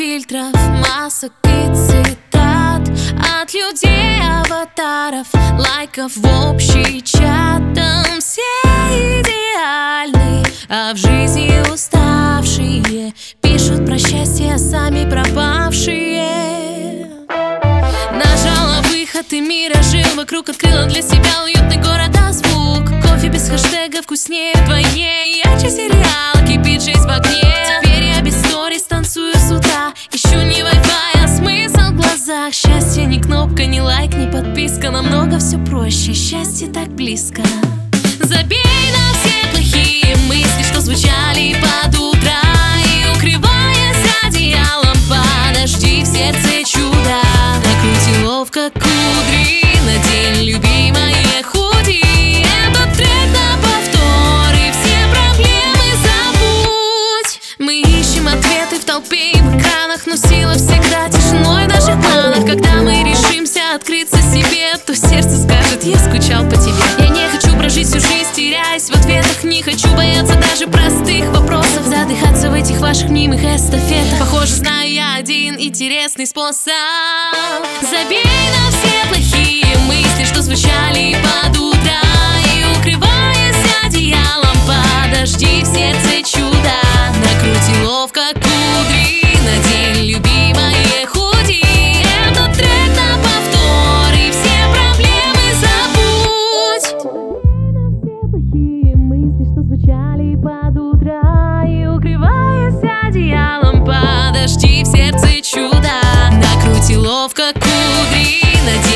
фильтров, масок и цитат от людей, аватаров, лайков в общий чат. Там все идеальны, а в жизни уставшие пишут про счастье сами пропавшие. Нажала выход и миражи вокруг, открыла для себя уютный город, а звук кофе без хэштега вкуснее вдвойне. Ярче сериал, кипит жизнь в огне. Теперь я без сторис танцую с утра. Ищу не Wi-Fi, а смысл в глазах. Счастье не кнопка, не лайк, не подписка. Намного все проще, счастье так близко. Забей на все плохие мысли, что звучали под утро, и укрываясь одеялом, подожди в сердце чудо. Накрути ловко кудри, надень любимое худи. Этот трек на повтор, и все проблемы забудь. Мы ищем ответы в толпе и в экранах, но сила всегда тишиной в наших планах. Когда мы решимся открыться себе, то сердце скажет: я скучал по тебе. Я не хочу прожить всю жизнь, теряясь в ответах. Не хочу бояться даже простых вопросов, задыхаться в этих ваших мнимых эстафетах. Похоже, знаю я один интересный способ. Забей на все плохие мысли, что звучали под утро, и укрываясь одеялом, подожди в сердце чудо. Накрути ловко кудри, надень любимое худи. Этот трек на повтор, и все проблемы забудь. Все плохие мысли, что звучали под утро, и укрываясь одеялом, подожди в сердце чудо. Накрути ловко кудри, надень